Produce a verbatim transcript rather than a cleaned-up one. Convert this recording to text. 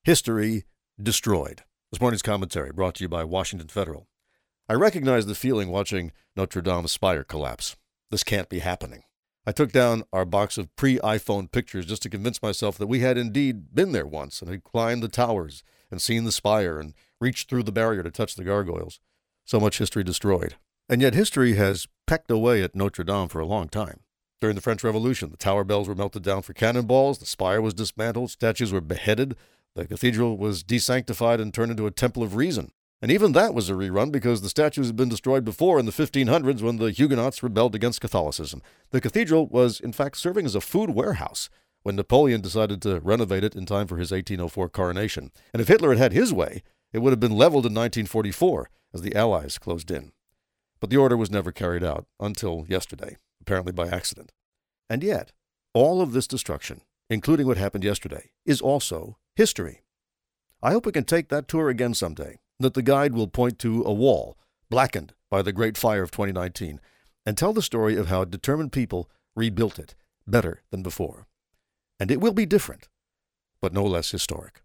History destroyed. This morning's commentary brought to you by Washington Federal. I recognize the feeling watching Notre Dame's spire collapse. This can't be happening. I took down our box of pre-iPhone pictures just to convince myself that we had indeed been there once and had climbed the towers and seen the spire and reached through the barrier to touch the gargoyles. So much history destroyed. And yet history has pecked away at Notre Dame for a long time. During the French Revolution, the tower bells were melted down for cannonballs, the spire was dismantled, statues were beheaded, the cathedral was desanctified and turned into a temple of reason. And even that was a rerun because the statues had been destroyed before in the fifteen hundreds when the Huguenots rebelled against Catholicism. The cathedral was, in fact, serving as a food warehouse when Napoleon decided to renovate it in time for his eighteen oh four coronation. And if Hitler had had his way, it would have been leveled in nineteen forty-four as the Allies closed in. But the order was never carried out until yesterday, apparently by accident. And yet, all of this destruction, including what happened yesterday, is also history. I hope we can take that tour again someday, that the guide will point to a wall blackened by the Great Fire of twenty nineteen and tell the story of how determined people rebuilt it better than before. And it will be different, but no less historic.